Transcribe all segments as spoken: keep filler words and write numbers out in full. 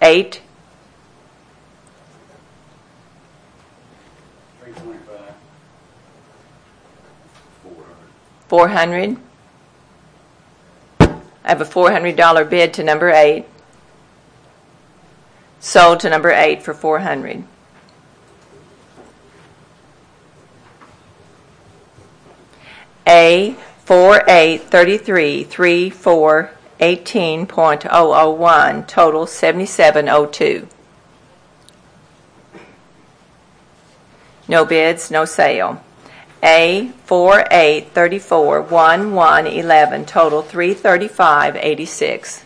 eight. three twenty-five. four hundred. I have a four hundred dollar bid to number eight. Sold to number eight for four hundred. A four eight thirty-three three four eighteen point oh oh one, total seventy-seven oh two. No bids, no sale. A four eight thirty-four one one eleven, total three thirty-five eighty-six.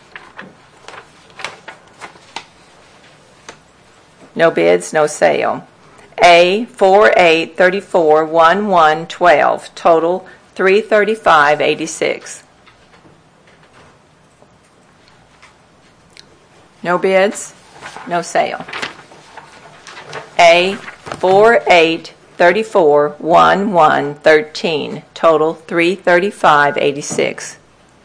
No bids, no sale. A four eight thirty-four one one twelve, total three thirty-five eighty-six. No bids, no sale. A four eight thirty-four one one thirteen, total three thirty-five eighty-six.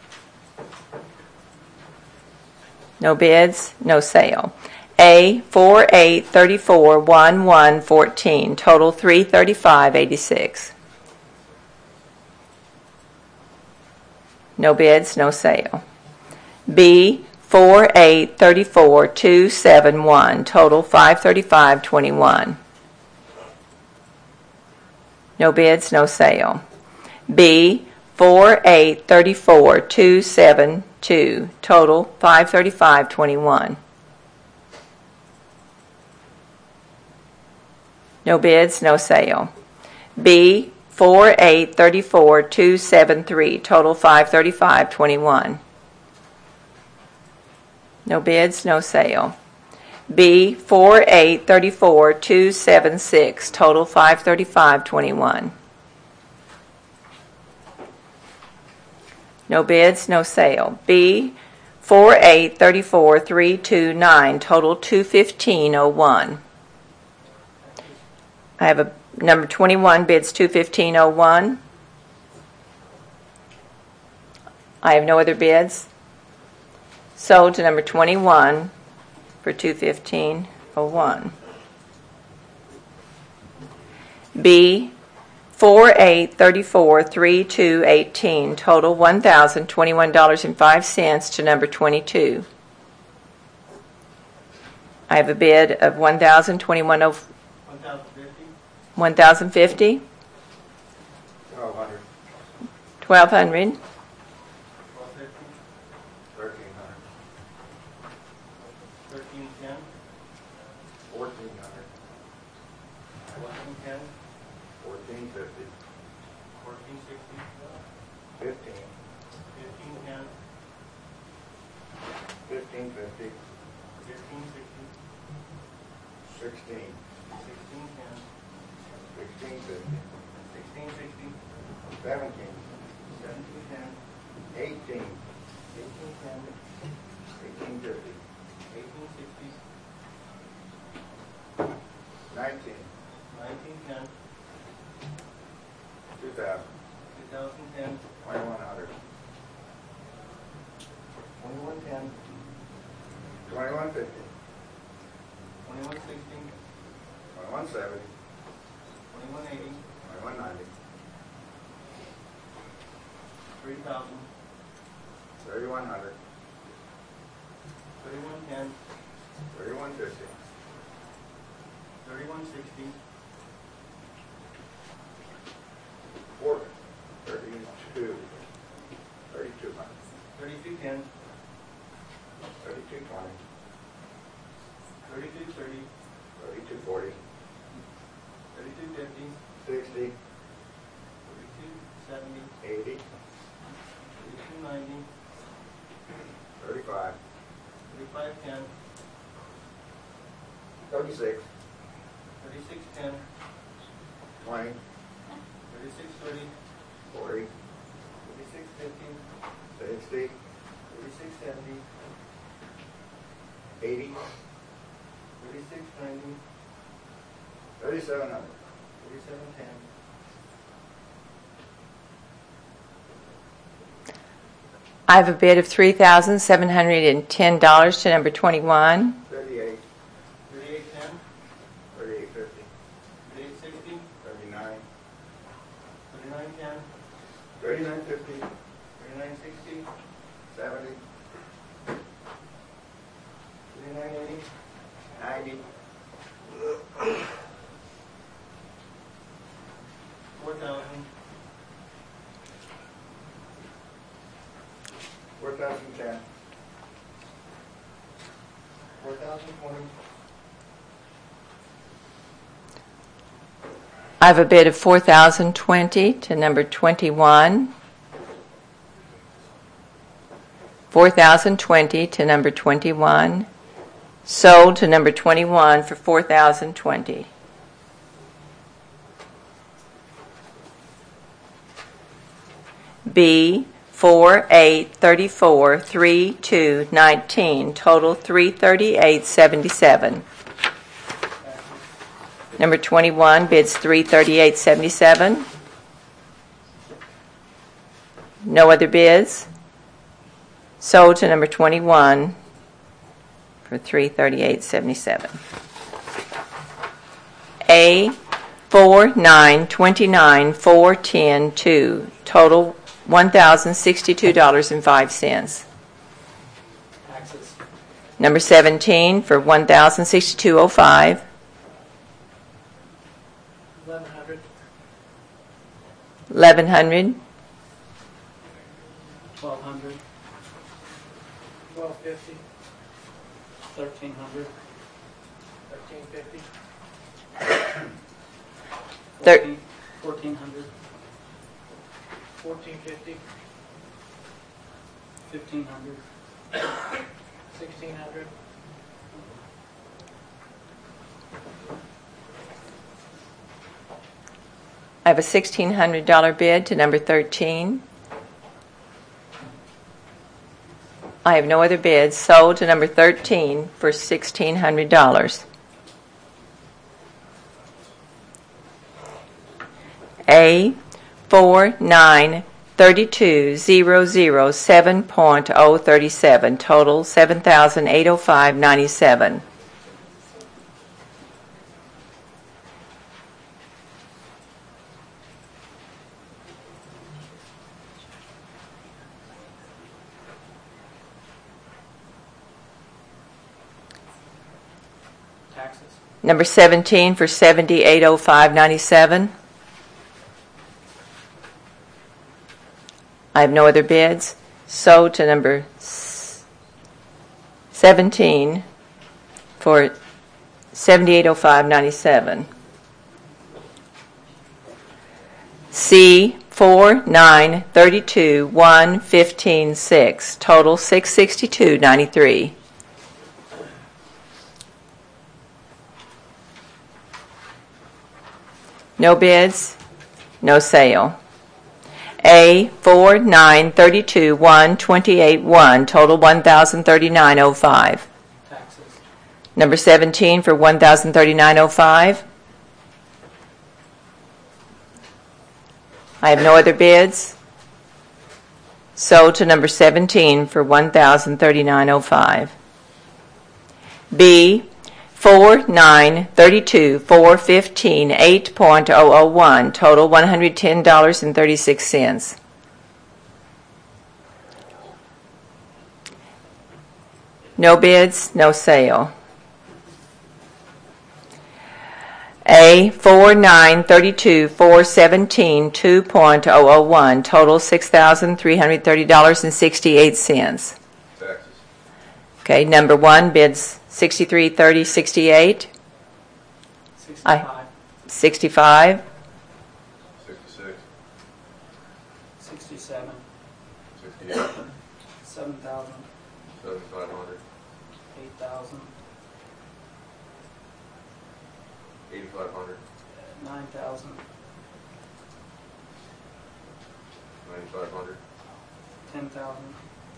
No bids, no sale. A four eight thirty-four one one fourteen, total three thirty-five eighty-six. No bids, no sale. B four eight thirty-four two seven one, total five thirty-five twenty-one. No bids, no sale. B four eight thirty-four two seven two, total five thirty-five twenty-one. No bids, no sale. B four eight thirty-four two seven three, total five thirty-five twenty-one. No bids, no sale. B four eight thirty-four two seven six, total five thirty-five twenty-one. No bids, no sale. B four eight thirty-four three two nine, total two fifteen oh one. I have a number twenty-one, bids two fifteen oh one. I have no other bids. Sold to number twenty-one for two fifteen oh one. B four eight thirty-four three two eighteen, total one thousand twenty-one dollars and five cents to number twenty-two. I have a bid of one thousand twenty-one oh one thousand fifty. twelve hundred. twelve hundred. thirteen hundred. thirteen ten. fourteen hundred. eleven ten. fourteen fifty. fourteen sixty. fifteen. fifteen ten. fifteen fifty. fifteen sixty. sixteen. sixteen ten. sixteen fifty. sixteen sixty. seventeen. seventeen ten. eighteen. eighteen ten. eighteen fifty. eighteen sixty. nineteen. nineteen ten. two thousand. two thousand ten. twenty-one hundred. twenty-one ten. twenty-one fifty. twenty-one sixty. twenty-one seventy. twenty-one eighty. twenty-one ninety. three thousand. thirty-one hundred. thirty-one ten. thirty-one fifty. thirty-one sixty. four. thirty-two. thirty-two hundred. thirty-two ten. thirty-two twenty. thirty-two thirty. thirty-two forty. thirty-two fifty. sixty. thirty-two seventy. eighty. thirty-two ninety. thirty-five. thirty-five ten. thirty-six. thirty-six ten. twenty. thirty-six thirty. forty. thirty-six fifty. sixty. thirty-six seventy. eighty. thirty-six ninety. thirty-seven hundred. thirty-seven ten. I have a bid of three thousand seven hundred ten dollars to number twenty-one. thirty-eight. Thirty-nine fifty. Thirty-nine sixty. Seventy. Thirty-nine eighty. Ninety. Four thousand. Four thousand ten. Four thousand twenty. I have a bid of four thousand twenty to number twenty-one. four thousand twenty to number twenty-one. Sold to number twenty-one for four thousand twenty. B, four, eight, thirty-four, three, two, nineteen, total three thirty-eight seventy-seven. Number twenty-one bids three thirty-eight seventy-seven. No other bids. Sold to number twenty-one for three thirty-eight seventy-seven. A, four, nine, twenty-nine, four, ten, two, total one thousand sixty-two dollars and five cents. Taxes. Number seventeen for one thousand sixty-two dollars and five cents. Eleven hundred. eleven hundred. Twelve hundred. Twelve fifty, Thirteen hundred. thirteen fifty, Thir- Fourteen hundred. fourteen fifty, Fifteen hundred. sixteen hundred, I have a sixteen hundred dollars bid to number thirteen. I have no other bids. Sold to number thirteen for sixteen hundred dollars. A, four, nine, thirty-two, zero, zero, seven point zero three seven, total seven thousand eight hundred five dollars and ninety-seven cents. Taxes. Number seventeen for seventy-eight oh five ninety-seven. I have no other bids. Sold to number seventeen for seventy-eight oh five ninety-seven. C, four, nine, thirty-two, one, fifteen, six, total six sixty-two ninety-three. No bids, no sale. A, four, nine, thirty-two, one, twenty-eight, one, total one thousand thirty-nine dollars and five cents. Taxes. Number seventeen for one thousand thirty-nine dollars and five cents. I have no other bids. Sold to number seventeen for one thousand thirty-nine dollars and five cents. B, four, nine, thirty-two, four, fifteen, eight point zero zero one, total one hundred ten dollars and thirty-six cents. No bids, no sale. A, four, nine, thirty-two, four, seventeen, two point zero zero one, total six thousand three hundred thirty dollars and sixty-eight cents. Taxes. Okay, number one bids sixty-three, thirty, sixty-eight. Sixty-five. sixty-five. Sixty-six. Sixty-seven. Sixty-eight. Seven thousand. Seventy-five hundred. Eight thousand. Eighty-five hundred. Nine thousand. Ninety-five hundred. Ten thousand.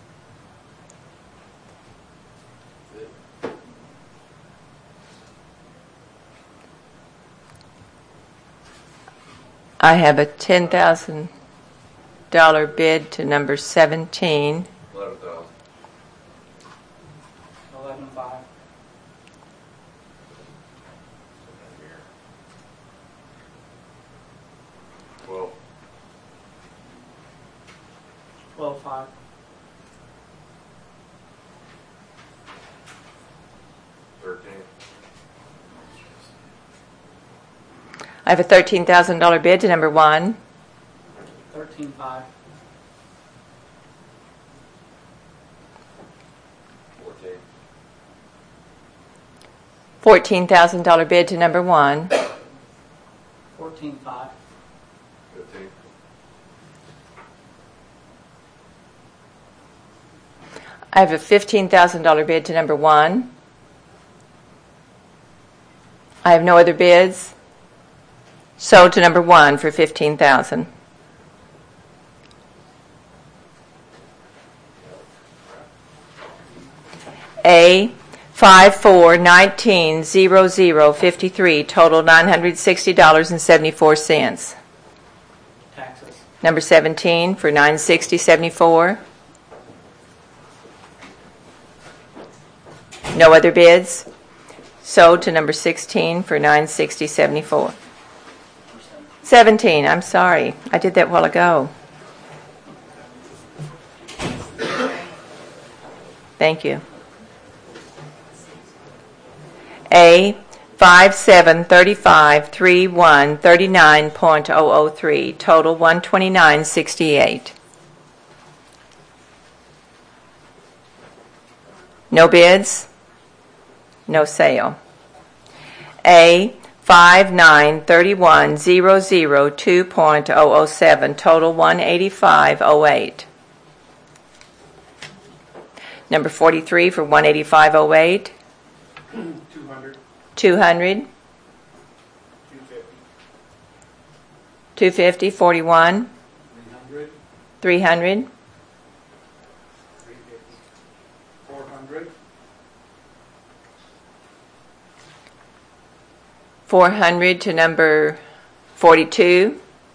I have a ten thousand dollars bid to number seventeen. Eleven thousand. Eleven five. Twelve. five. Thirteen. I have a thirteen thousand dollars bid to number one. Thirteen five. Fourteen. fourteen thousand dollars bid to number one. Fourteen five. Fifteen. I have a fifteen thousand dollars bid to number one. I have no other bids. Sold to number one for fifteen thousand dollars. A five four nineteen zero zero fifty-three, total nine hundred sixty dollars and seventy-four cents. Taxes. Number seventeen for nine sixty seventy-four. No other bids. Sold to number sixteen for nine sixty seventy-four. seventeen, I'm sorry. I did that a while ago. Thank you. A five seven thirty-five thirty-one thirty-nine point zero zero three, total one twenty-nine sixty-eight. No bids, no sale. A five nine thirty-one zero zero two point zero zero seven, total one eighty-five oh eight. Number forty-three for one eighty-five oh eight. Two hundred. two hundred. Two fifty. two fifty, forty-one. Three hundred. three hundred. Three fifty. Four hundred. four hundred to number forty-two.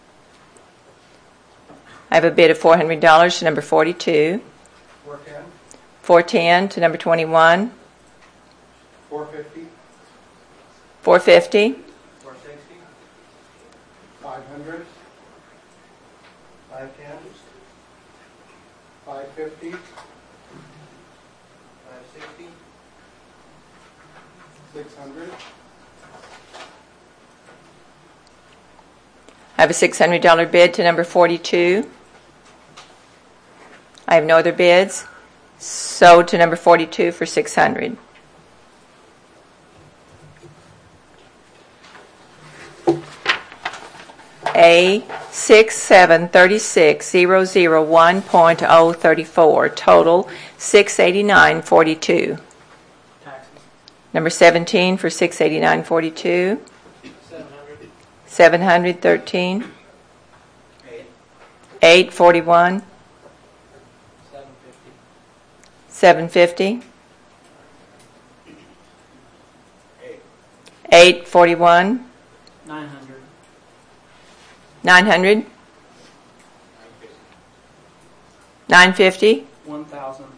I have a bid of four hundred dollars to number forty-two. Four ten. four ten to number twenty-one. Four fifty. four fifty. Four sixty. Five hundred. Five ten. Five fifty. Five sixty. Six hundred. I have a six hundred dollars bid to number forty-two. I have no other bids. Sold to number forty-two for six hundred dollars. A six seven thirty-six zero zero one point zero thirty-four, total six eighty-nine forty-two. Taxes. Number seventeen for six eighty-nine forty-two. Seven hundred. seven hundred thirteen. Eight. eight forty-one. Seven fifty. seven fifty. Eight. eight forty-one. Nine hundred. nine hundred. Nine fifty. nine fifty. One thousand.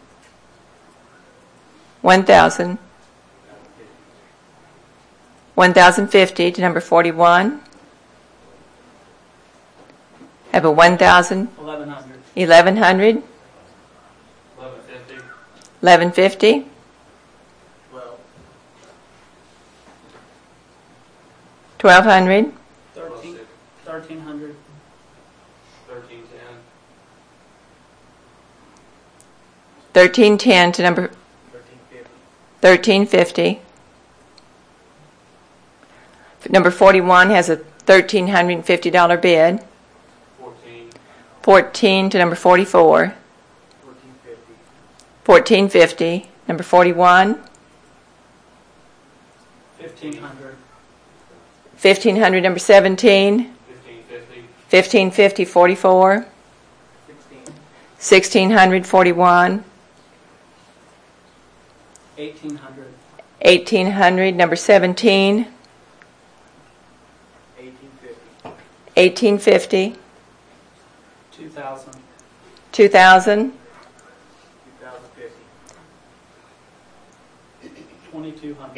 one thousand. one thousand fifty to number forty-one. Have a one thousand. Eleven hundred. eleven hundred. Eleven fifty. eleven fifty. Twelve. twelve hundred. Thirteen. Thirteen hundred. Thirteen ten. thirteen ten to number Thirteen fifty. thirteen fifty. Number forty-one has a thirteen hundred fifty dollars bid. Fourteen. fourteen to number forty-four. Fourteen fifty. fourteen fifty. Number forty-one. Fifteen hundred. fifteen hundred. Number seventeen. Fifteen fifty. fifteen fifty. forty-four. Sixteen. sixteen hundred. forty-one. Eighteen hundred. eighteen hundred. Number seventeen. Eighteen fifty. eighteen fifty. Two thousand. two thousand. Two thousand fifty. Twenty-two hundred.